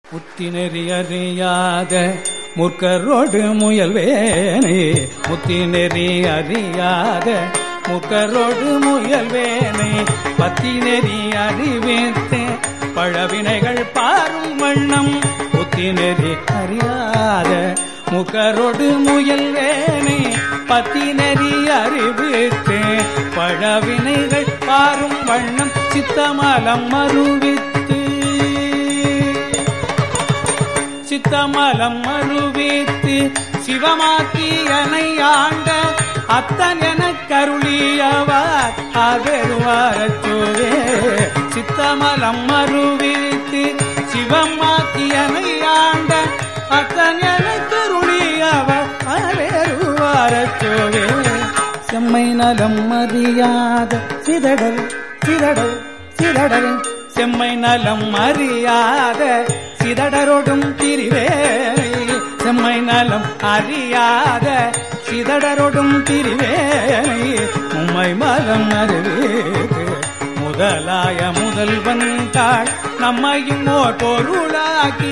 முத்தினெறி அறியாத முற்கரோடு முயல்வேனே, முத்தினெறி அறியாத முற்கரோடு முயல்வேனே, பத்தினெறி அறிவித்தே பழவினைகள் பாரும் வண்ணம், முத்தினெறி அறியாத முற்கரோடு முயல்வேனே, பத்தினெறி அறிவித்தே பழவினைகள் பாரும் வண்ணம், சித்தமலம் மருவித்து சித்தமலம் மருவித்து சிவமாக்கியனை ஆண்ட அத்தன் எனக் கருளியவர் ஆதருவாரச்சோவே, சித்தமலம் மருவித்து சிவமாக்கியனை ஆண்ட அத்தன் எனக் கருளியவர் ஆதருவாரச்சோவே, செம்மை நலம் அறியாத சிதடல் சிதடல் சிதடல், செம்மை நலம் அறியாத சிதடரோடும் திரிவேனை, செம்மை நலம் அறியாத சிதடரோடும் திரிவேனை, உம்மை மலம் அறிவித்து முதலாய முதல்வன் தாள் நம்மையும் ஓர் பொருளாக்கி,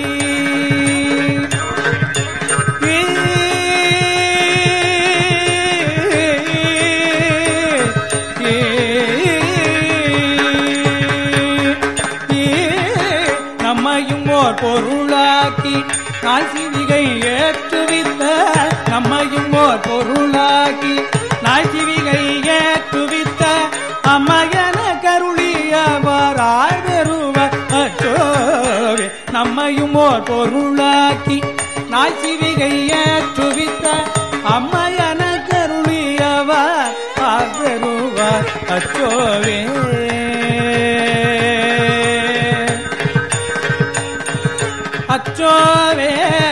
நம்மையும் ஓர் பொருளாக்கி நாய்சிவிகை ஏற்றுவித்த, நம்மையும் ஓர் பொருளாக்கி நாய்சிவிகை ஏற்றுவித்த அம்மையன கருளியவர் ஆழ்வருவர் அச்சோவே, நம்மையும் ஓர் பொருளாக்கி நாய்சிவிகை ஏற்றுவித்த அம்மையன கருளியவர் ஆழ்வருவர் அச்சோவே. அச்சோவே